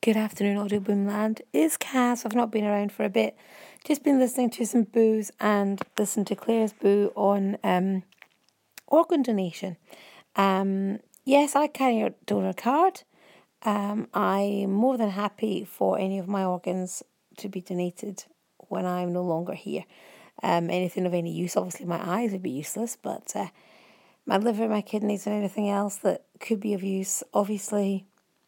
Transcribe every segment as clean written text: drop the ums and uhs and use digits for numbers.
Good afternoon, Audio Boomland. It's Cass. I've not been around for a bit. Just been listening to some boos and listened to Claire's boo on organ donation. Yes, I carry a donor card. I'm more than happy for any of my organs to be donated when I'm no longer here. Anything of any use, obviously my eyes would be useless, but my liver, my kidneys and anything else that could be of use, obviously,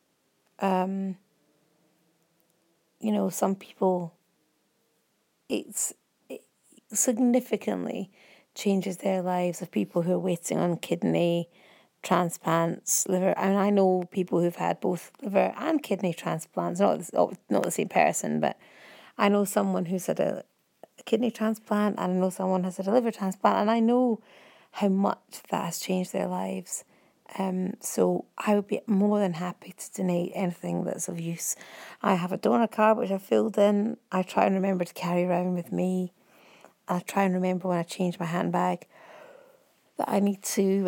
some people, it significantly changes their lives of people who are waiting on kidney transplants, liver. I mean, I know people who've had both liver and kidney transplants, not the same person, but I know someone who's had a kidney transplant, and I know someone has had a liver transplant, and I know how much that has changed their lives. So I would be more than happy to donate anything that's of use. I have a donor card which I filled in. I try and remember to carry around with me. I try and remember when I change my handbag that I need to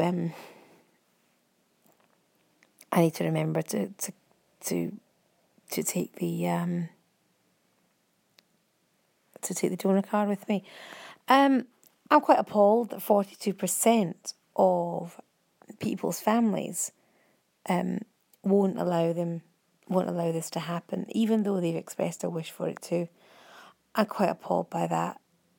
remember to take the donor card with me. I'm quite appalled that 42% of people's families won't allow this to happen, even though they've expressed a wish for it too. I'm quite appalled by that.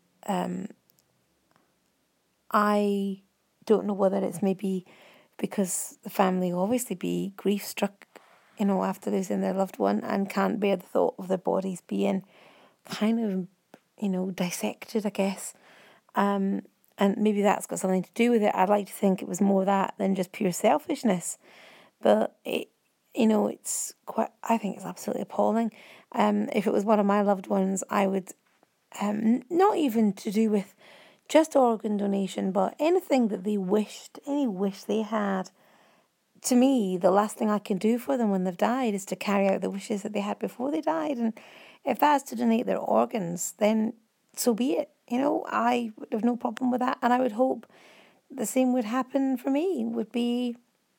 I don't know whether it's maybe because the family will obviously be grief struck, after losing their loved one and can't bear the thought of their bodies being kind of, dissected, I guess. And maybe that's got something to do with it. I'd like to think it was more that than just pure selfishness. But it's quite. I think it's absolutely appalling. If it was one of my loved ones, I would, not even to do with just organ donation, but anything that they wished, any wish they had. To me, the last thing I can do for them when they've died is to carry out the wishes that they had before they died. And if that's to donate their organs, then so be it. I would have no problem with that. And I would hope the same would happen for me, would be,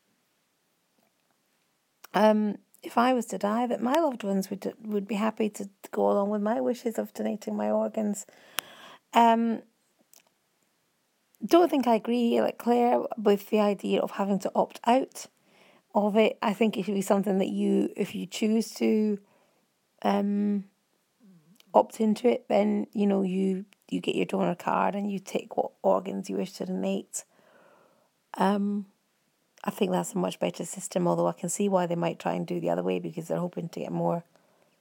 if I was to die, that my loved ones would be happy to go along with my wishes of donating my organs. Don't think I agree, like Claire, with the idea of having to opt out of it. I think it should be something that if you choose to opt into it, then you get your donor card and you take what organs you wish to donate. I think that's a much better system, although I can see why they might try and do the other way because they're hoping to get more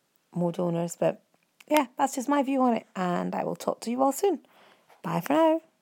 donors. But yeah, that's just my view on it, and I will talk to you all soon. Bye for now.